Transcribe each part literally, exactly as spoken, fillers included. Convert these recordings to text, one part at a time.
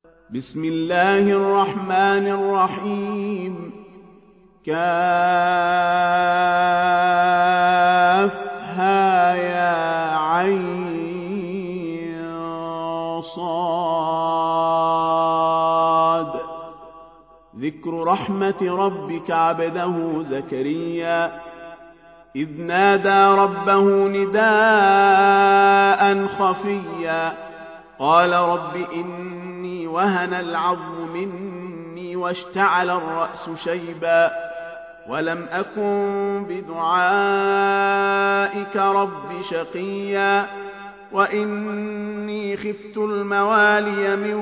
بسم الله الرحمن الرحيم. كافها يا عين صاد. ذكر رحمة ربك عبده زكريا إذ نادى ربه نداء خفيا قال رب إني وهن العظم مني واشتعل الرأس شيبا ولم أكن بدعائك رب شقيا وإني خفت الموالي من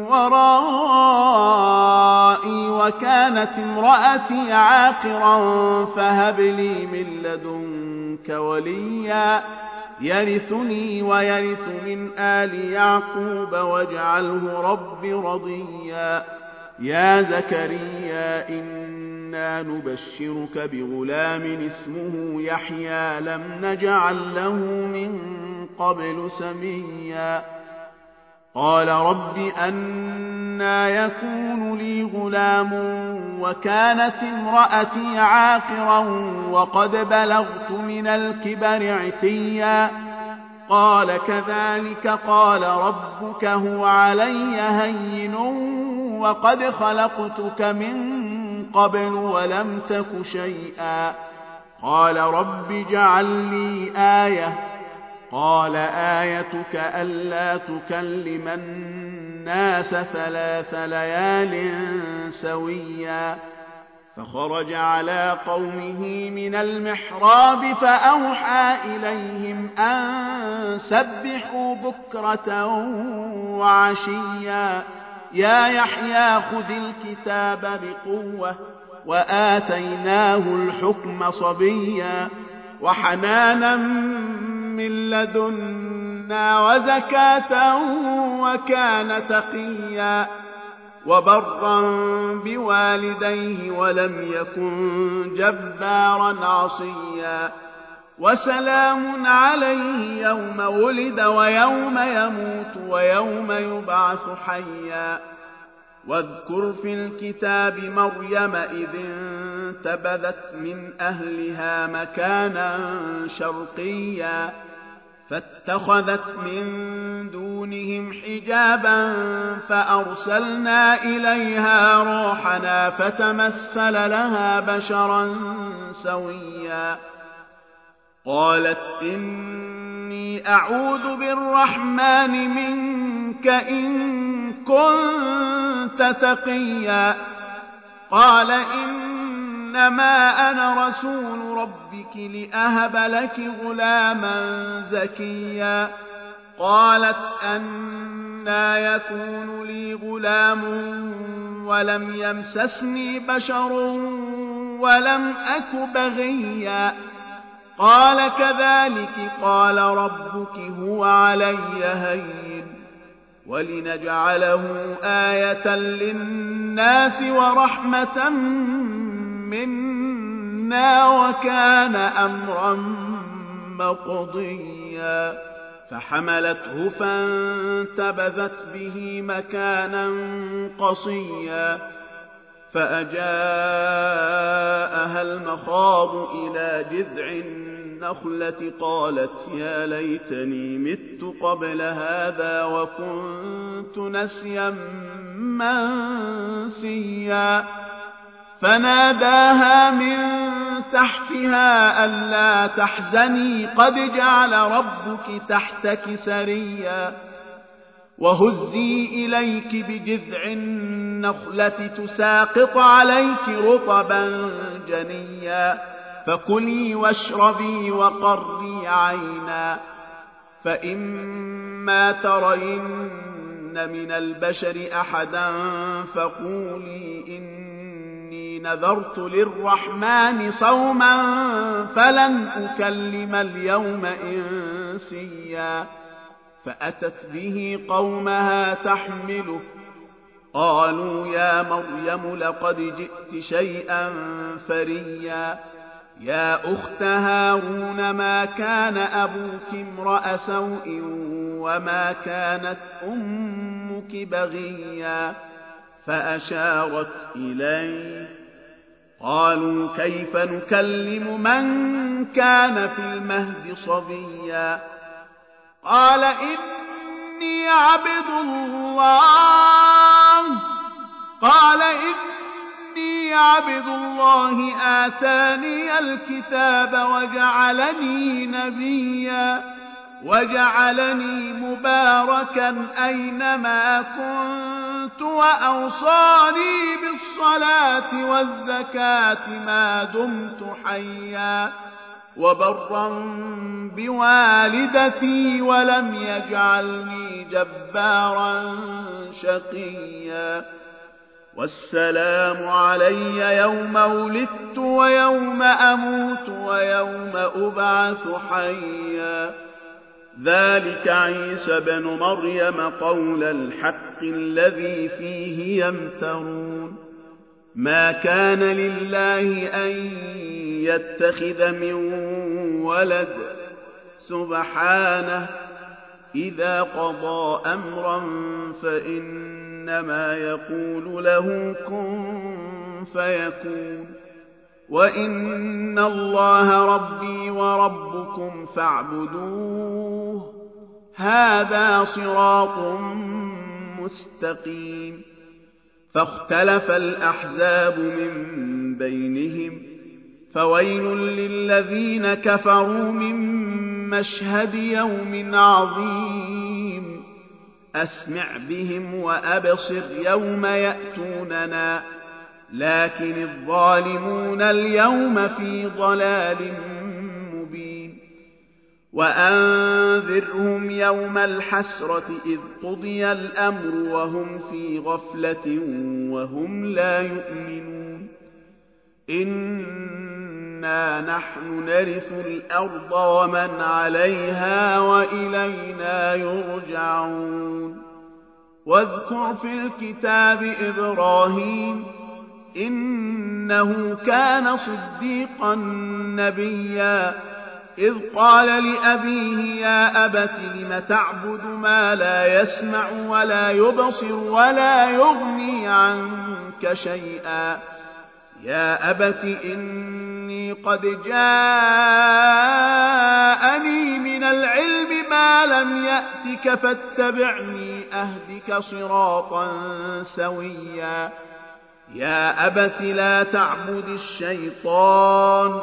ورائي وكانت امرأتي عاقرا فهب لي من لدنك وليا يرثني ويرث من آل يعقوب واجعله رب رضيا. يا زكريا إنا نبشرك بغلام اسمه يحيى لم نجعل له من قبل سميا قال رب أنى يكون لي غلام وكانت امرأتي عاقرا وقد بلغت من الكبر عتيا قال كذلك قال ربك هو علي هين وقد خلقتك من قبل ولم تك شيئا قال رب اجعل لي آية قال آيتك ألا تكلم الناس ثلاث ليال سويا فخرج على قومه من المحراب فأوحى إليهم أن سبحوا بكرة وعشيا يا يحيى خذ الكتاب بقوة وآتيناه الحكم صبيا وحنانا من لدنا وزكاة وكان تقيا وبرا بوالديه ولم يكن جبارا عصيا وسلام عليه يوم ولد ويوم يموت ويوم يبعث حيا واذكر في الكتاب مريم إذ انتبذت من أهلها مكانا شرقيا فاتخذت من دونهم حجابا فأرسلنا إليها روحنا فتمثل لها بشرا سويا قالت إني أعوذ بالرحمن منك إن كنت تقيا قال إنما أنا رسول ربك لأهب لك غلاما زكيا قالت أنى يكون لي غلام ولم يمسسني بشر ولم أك بغيا قال كذلك قال ربك هو علي هين ولنجعله آية للناس ورحمة منا وكان أمرا مقضيا فحملته فانتبذت به مكانا قصيا فأجاءها المخاض إلى جذع النخلة قالت يا ليتني مت قبل هذا وكنت نسيا منسيا فناداها من تحتها ألا تحزني قد جعل ربك تحتك سريا وهزي إليك بجذع النخلة تساقط عليك رطبا جنيا فكلي واشربي وقري عينا فإما ترين من البشر أحدا فقولي إني نذرت للرحمن صوما فلن أكلم اليوم إنسيا فأتت به قومها تحمله قالوا يا مريم لقد جئت شيئا فريا يا أخت هارون ما كان أبوك امرأ سوء وما كانت أمك بغيا فأشارت إليه. قالوا كيف نكلم من كان في المهد صبيا قال إني عبد الله قال إني عبد الله آتاني الكتاب وجعلني نبيا وجعلني مباركا أينما كنت وأوصاني بالصلاة والزكاة ما دمت حيا وبرا بوالدتي ولم يجعلني جبارا شقيا والسلام علي يوم ولدت ويوم أموت ويوم أبعث حيا ذلك عيسى بن مريم قول الحق الذي فيه يمترون ما كان لله أن يتخذ من ولد سبحانه إذا قضى أمرا فإنما يقول له كن فيكون وإن الله ربي وربكم فاعبدوه هذا صراط مستقيم فاختلف الأحزاب من بينهم فويل للذين كفروا من مشهد يوم عظيم أسمع بهم وأبصر يوم يأتوننا لكن الظالمون اليوم في ضلال مبين وأنذرهم يوم الحسرة إذ قضي الأمر وهم في غفلة وهم لا يؤمنون إنا نحن نرث الأرض ومن عليها وإلينا يرجعون واذكر في الكتاب إبراهيم إنه كان صديقا نبيا إذ قال لأبيه يا أبت لم تعبد ما لا يسمع ولا يبصر ولا يغني عنك شيئا يا أبت إني قد جاءني من العلم ما لم يأتك فاتبعني أهدك صراطا سويا يا أبت لا تعبد الشيطان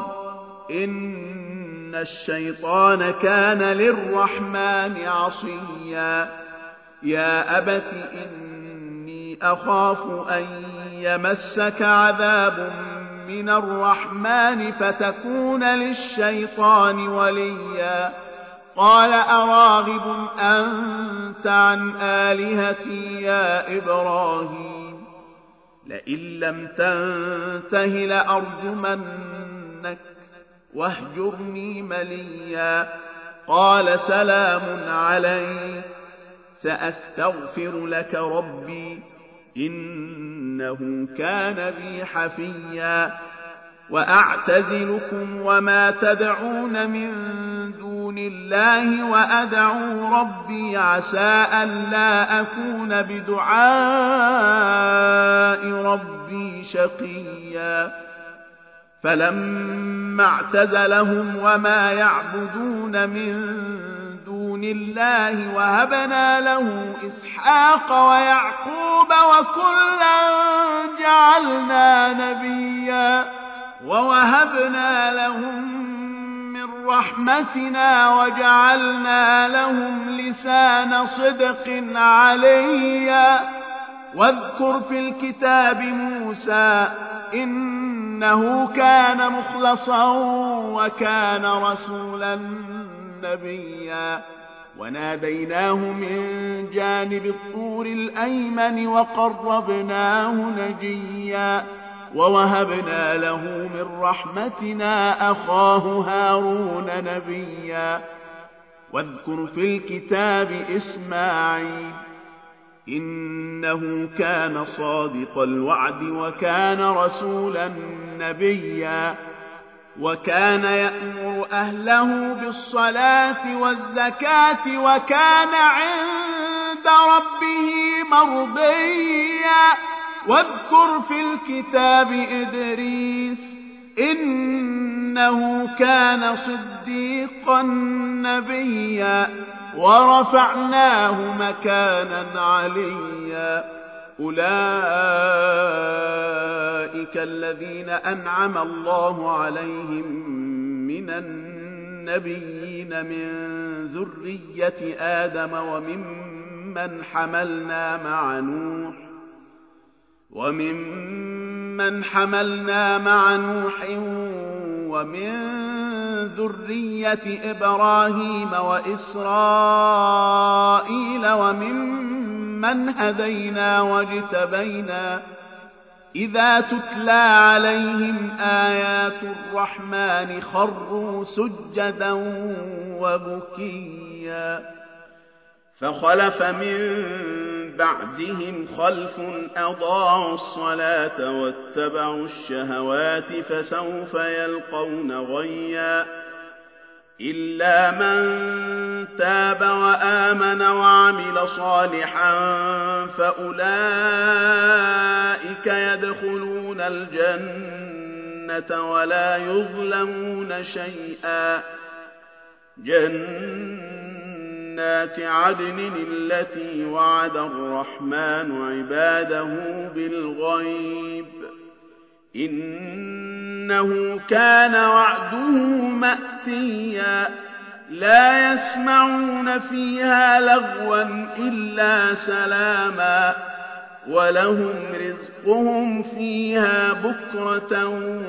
إن الشيطان كان للرحمن عصيا يا أبت إني أخاف أن يمسك عذاب من الرحمن فتكون للشيطان وليا قال أراغب أنت عن آلهتي يا إبراهيم لئن لم تنته لأرجمنك واهجرني مليا قال سلام عليك سأستغفر لك ربي إنه كان بي حفيا وأعتزلكم وما تدعون من دون الله وأدعو ربي عسى ألا أكون بدعاء ربي شقيا فلما اعتزلهم وما يعبدون من دون الله وهبنا له إسحاق ويعقوب وكلا جعلنا نبيا ووهبنا لهم من رحمتنا وجعلنا لهم لسان صدق عليا واذكر في الكتاب موسى إنه كان مخلصا وكان رسولا نبيا وناديناه من جانب الطور الأيمن وقربناه نجيا ووهبنا له من رحمتنا أخاه هارون نبيا واذكر في الكتاب إسماعيل إنه كان صادق الوعد وكان رسولا نبيا وكان يأمر يأمر أهله بالصلاة والزكاة وكان عند ربه مرضيا واذكر في الكتاب إدريس إنه كان صديقا نبيا ورفعناه مكانا عليا أولئك الذين أنعم الله عليهم من النبيين من ذرية آدم وممن حملنا مع نوح وممن حملنا مع نوح ومن ذرية إبراهيم وإسرائيل وممن هدينا واجتبينا إذا تتلى عليهم آيات الرحمن خروا سجدا وبكيا فخلف من بعدهم خلف أضاعوا الصلاة واتبعوا الشهوات فسوف يلقون غيا إلا من تاب وآمن وعمل صالحا فأولئك يدخلون الجنة ولا يظلمون شيئا جنات عدن التي وعد الرحمن عباده بالغيب إنه كان وعده مأتيا لا يسمعون فيها لغوا إلا سلاما ولهم رزقهم فيها بكرة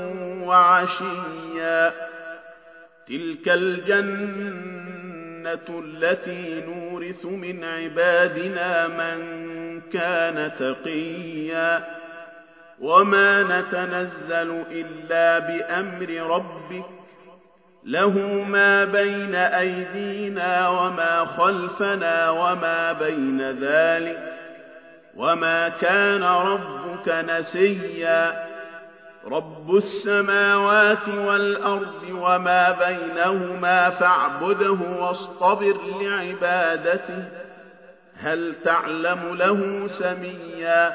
وعشيا تلك الجنة التي نورث من عبادنا من كان تقيا وما نتنزل إلا بأمر ربك له ما بين أيدينا وما خلفنا وما بين ذلك وما كان ربك نسيا رب السماوات والأرض وما بينهما فاعبده واصطبر لعبادته هل تعلم له سميا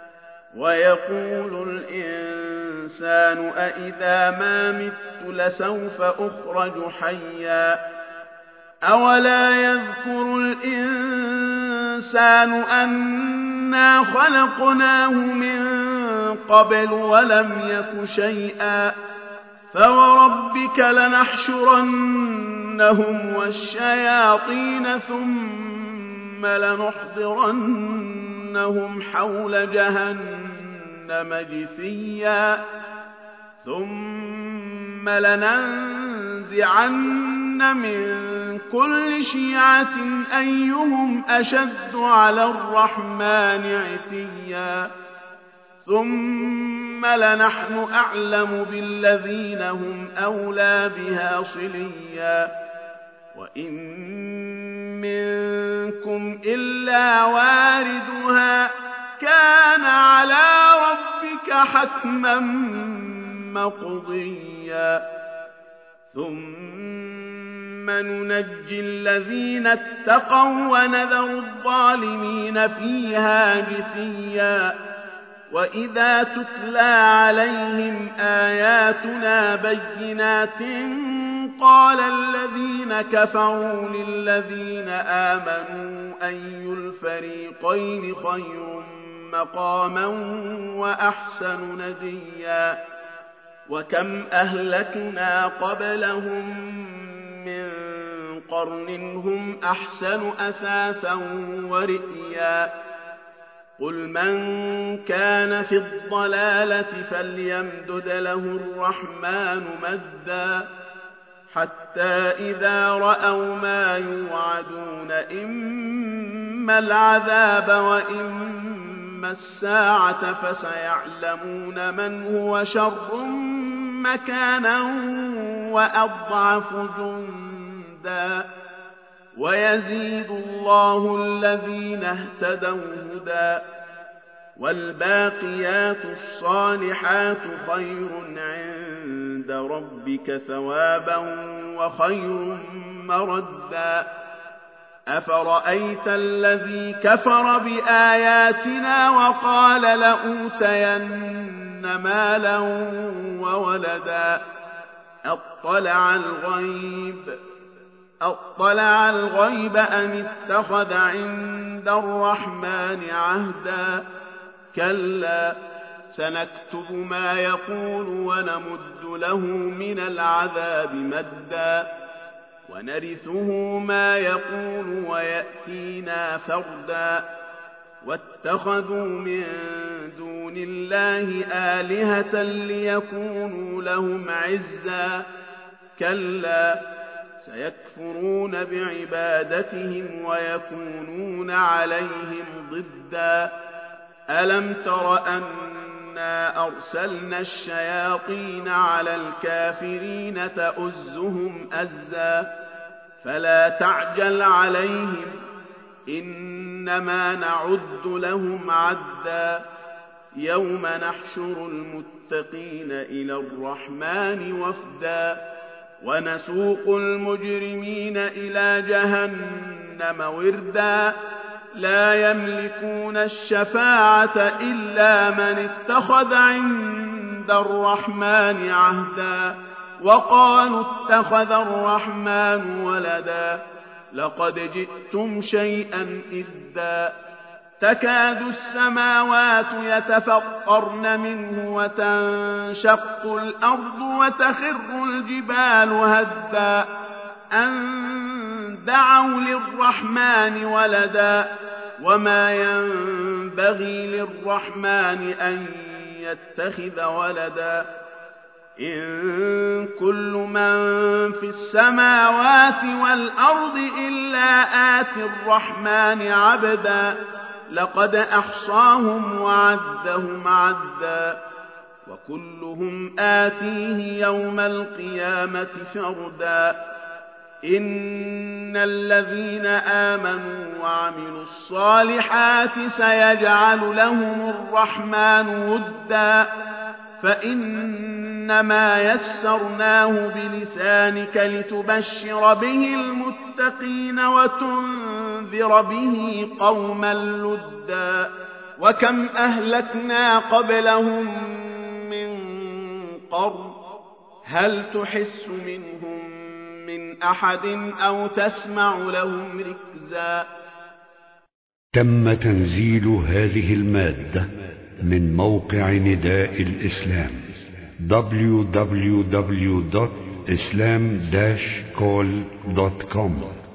ويقول الإنسان أإذا ما مت لسوف أخرج حيا أولا يذكر الإنسان أنا خلقناه من قبل ولم يك شيئا فوربك لنحشرنهم والشياطين ثم لنحضرنهم حول جهنم جثيا ثم لننزعن من كل شيعة أيهم أشد على الرحمن عتيا ثم لنحن أعلم بالذين هم أولى بها صليا وإن منكم إلا واردها كان على ربك حتما مقضيا ثم ننجي الذين اتقوا ونذر الظالمين فيها جثيا وإذا تتلى عليهم آياتنا بينات قال الذين كفروا للذين آمنوا أي الفريقين خير مقاما وأحسن نديا وكم أهلكنا قبلهم من قرن هم أحسن أثاثا ورئيا قل من كان في الضلالة فليمدد له الرحمن مدا حتى إذا رأوا ما يوعدون إما العذاب وإما الساعة فسيعلمون من هو شر مكانا وأضعف جندا ويزيد الله الذين اهتدوا هدى والباقيات الصالحات خير عند عند ربك ثوابا وخير مردا أفرأيت الذي كفر بآياتنا وقال لأوتين مالا وولدا أطلع الغيب أطلع الغيب أم اتخذ عند الرحمن عهدا كلا سنكتب ما يقول ونمد له من العذاب مدا ونرثه ما يقول ويأتينا فردا واتخذوا من دون الله آلهة ليكونوا لهم عزا كلا سيكفرون بعبادتهم ويكونون عليهم ضدا ألم تر أنا أرسلنا الشياطين على الكافرين تؤزهم أزا فلا تعجل عليهم إنما نعد لهم عدا يوم نحشر المتقين إلى الرحمن وفدا ونسوق المجرمين إلى جهنم وردا لا يملكون الشفاعة إلا من اتخذ عند الرحمن عهدا وقالوا اتخذ الرحمن ولدا لقد جئتم شيئا إدا تكاد السماوات يتفطرن منه وتنشق الأرض وتخر الجبال هدا أن دعوا للرحمن ولدا وما ينبغي للرحمن أن يتخذ ولدا إن كل من في السماوات والأرض إلا آتي الرحمن عبدا لقد أحصاهم وعدهم عدا وكلهم آتيه يوم القيامة فردا إن الذين آمنوا وعملوا الصالحات سيجعل لهم الرحمن ودا فإنما يسرناه بلسانك لتبشر به المتقين وتنذر به قوما لدا وكم أهلكنا قبلهم من قرن هل تحس منهم من أحد أو تسمع لهم ركزا. تم تنزيل هذه المادة من موقع نداء الإسلام دبليو دبليو دبليو دوت إسلام داش كول دوت كوم.